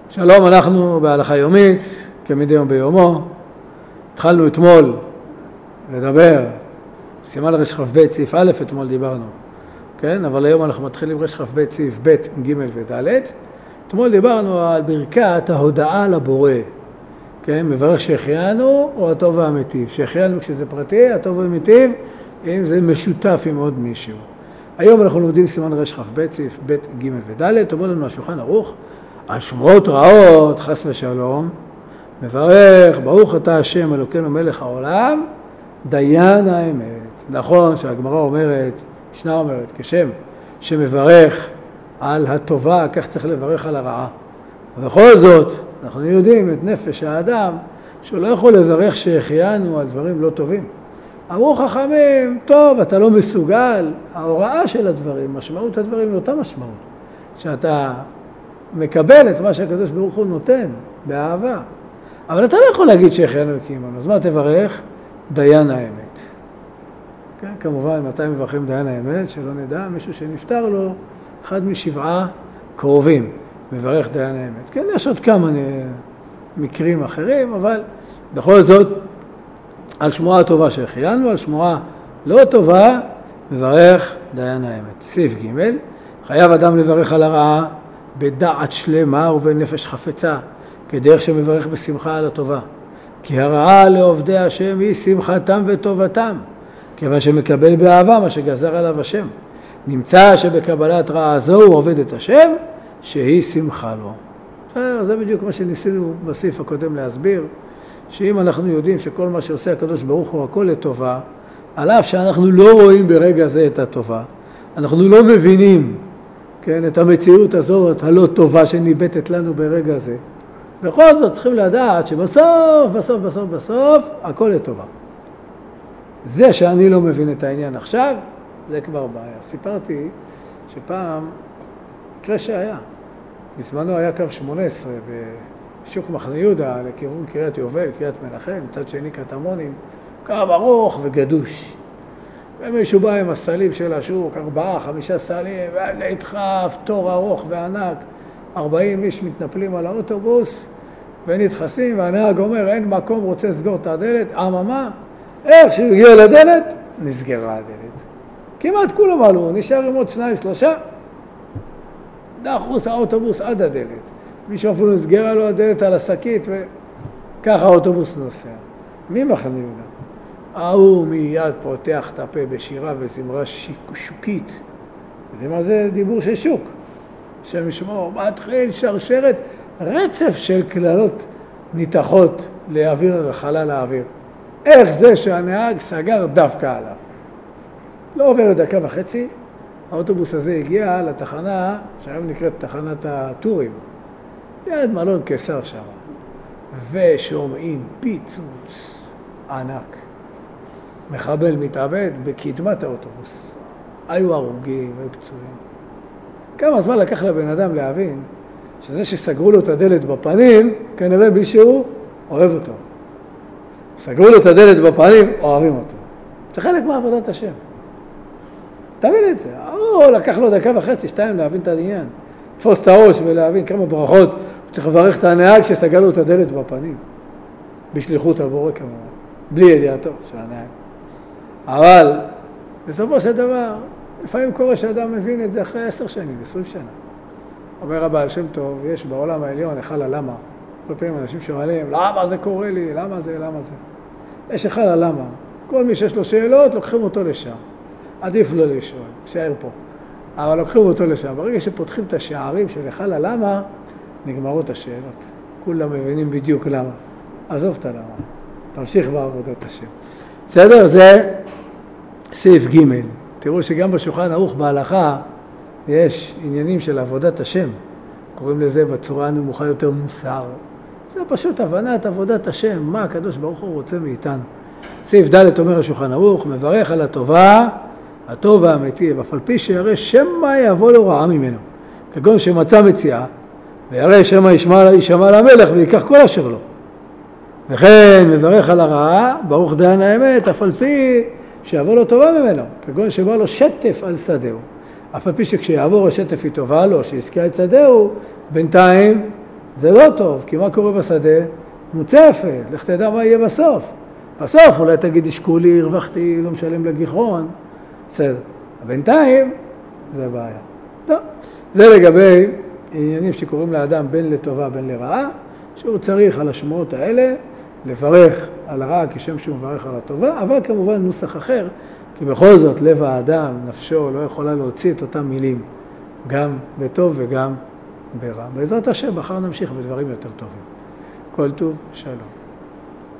שלום, אנחנו בהלכה יומית, כמדי יום ביומו. התחלנו אתמול לדבר, סימן רשכ"ב סעיף א', אתמול דיברנו, כן? אבל היום אנחנו מתחילים רשכ"ב סעיף ב', ג' וד'. אתמול דיברנו על ברכת ההודעה לבורא, כן? מברך שהחיינו או הטוב והמיטיב. שהחיינו כשזה פרטי, הטוב והמיטיב, אם זה משותף עם עוד מישהו. היום אנחנו לומדים סימן רשכ"ב סעיף ב', ג' וד'. אומר לנו השולחן ערוך, על שמועות רעות, חס ושלום, מברך, ברוך אתה השם אלוקינו מלך העולם, דיין האמת. נכון שהגמרא אומרת, משנה אומרת, כשם שמברך על הטובה, כך צריך לברך על הרעה. ובכל זאת, אנחנו יודעים את נפש האדם, שהוא לא יכול לברך שהחיינו על דברים לא טובים. אמרו חכמים, טוב, אתה לא מסוגל, ההוראה של הדברים, משמעות הדברים היא אותה משמעות, שאתה מקבל את מה שהקדוש ברוך הוא נותן, באהבה. אבל אתה לא יכול להגיד שהחיינו וקיימנו, אז מה תברך? דיין האמת. כן, כמובן, מתי מברכים דיין האמת? שלא נדע, מישהו שנפטר לו, אחד משבעה קרובים, מברך דיין האמת. כן, יש עוד כמה מקרים אחרים, אבל בכל זאת, על שמועה טובה שהחיינו, על שמועה לא טובה, מברך דיין האמת. סעיף ג' חייב אדם לברך על הרעה, בדעת שלמה ובנפש חפצה, כדרך שמברך בשמחה על הטובה. כי הרעה לעובדי השם היא שמחתם וטובתם, כיוון שמקבל באהבה מה שגזר עליו השם. נמצא שבקבלת רעה זו הוא עובד את השם, שהיא שמחה לו. זה בדיוק מה שניסינו בסעיף הקודם להסביר, שאם אנחנו יודעים שכל מה שעושה הקדוש ברוך הוא הכל לטובה, על אף שאנחנו לא רואים ברגע זה את הטובה, אנחנו לא מבינים, כן, את המציאות הזאת הלא טובה שניבטת לנו ברגע זה. בכל זאת צריכים לדעת שבסוף, בסוף, בסוף, בסוף, הכל לטובה. זה שאני לא מבין את העניין עכשיו, זה כבר בעיה. סיפרתי שפעם, מקרה שהיה, בזמנו היה קו 18 בשוק מחנה יהודה לכיוון קריית יובל, קריית מנחם, מצד שני קטמונים, קו ארוך וגדוש. ומישהו בא עם הסלים של השוק, 4-5 סלים, ונדחף, תור ארוך וענק, 40 איש מתנפלים על האוטובוס, ונדחסים, והנהג אומר, אין מקום, רוצה לסגור את הדלת, אממה, איך שהוא הגיע לדלת, נסגרה הדלת. כמעט כולם עלו, נשאר עם עוד 2-3, דחוס האוטובוס עד הדלת. מישהו אפילו נסגרה לו הדלת על השקית, וככה האוטובוס נוסע. מי מחנה יהודה? ההוא מיד פותח את הפה בשירה וזמרה שוקית. יודעים מה זה דיבור של שוק? שם ישמור, מתחיל שרשרת, רצף של כללות ניתחות לאוויר, לחלל האוויר. איך זה שהנהג סגר דווקא עליו? לא עובר דקה וחצי, האוטובוס הזה הגיע לתחנה, שהיום נקראת תחנת הטורים, ליד מלון קיסר שם, ושומעים פיצוץ ענק. מחבל מתאבד בקדמת האוטובוס. היו הרוגים ופצועים. כמה זמן לקח לבן אדם להבין שזה שסגרו לו את הדלת בפנים, כנראה מישהו אוהב אותו. סגרו לו את הדלת בפנים, אוהבים אותו. זה חלק מעבודת השם. תבין את זה. לקח לו דקה וחצי, 2 להבין את העניין. תפוס את הראש ולהבין כמה ברכות. הוא צריך לברך את הנהג שסגר לו את הדלת בפנים. בשליחות הבורא כמובן. בלי ידיעתו של הנהג. אבל בסופו של דבר, לפעמים קורה שאדם מבין את זה אחרי 10 שנים, 20 שנה. אומר הבעל שם טוב, יש בעולם העליון אחד הלמה. כל פעמים אנשים שואלים, למה זה קורה לי? למה זה? למה זה? יש אחד הלמה. כל מי שיש לו שאלות, לוקחים אותו לשם. עדיף לא לשאול, שער פה. אבל לוקחים אותו לשם. ברגע שפותחים את השערים של אחד הלמה, נגמרות השאלות. כולם מבינים בדיוק למה. עזוב את הלמה. תמשיך בעבודת השם. בסדר? זה סעיף ג'. תראו שגם בשולחן ערוך בהלכה יש עניינים של עבודת השם. קוראים לזה בצורה הנמוכה יותר מוסר. זה פשוט הבנת עבודת השם, מה הקדוש ברוך הוא רוצה מאיתנו. סעיף ד' אומר השולחן ערוך, מברך על הטובה, הטוב והמיטיב, אף על פי שירא שמא יבוא לו רעה ממנו. כגון שמצא מציאה, וירא שמא ישמע למלך ויקח כל אשר לו. וכן מברך על הרעה, ברוך דיין האמת, אף על פי שיבוא לו טובה ממנו, כגון שבא לו שטף על שדהו. אף על פי שכשיעבור השטף היא טובה לו, שיזכה את שדהו, בינתיים זה לא טוב, כי מה קורה בשדה? מוצפת, לך תדע מה יהיה בסוף. בסוף אולי תגיד, ישקו לי, הרווחתי, לא משלם לגיחון. בסדר. בינתיים, זה בעיה. טוב, זה לגבי עניינים שקוראים לאדם בין לטובה בין לרעה, שהוא צריך על השמועות האלה לברך על הרע כשם שהוא מברך על הטובה, אבל כמובן נוסח אחר, כי בכל זאת לב האדם, נפשו, לא יכולה להוציא את אותם מילים, גם בטוב וגם ברע. בעזרת השם, מחר נמשיך בדברים יותר טובים. כל טוב, שלום.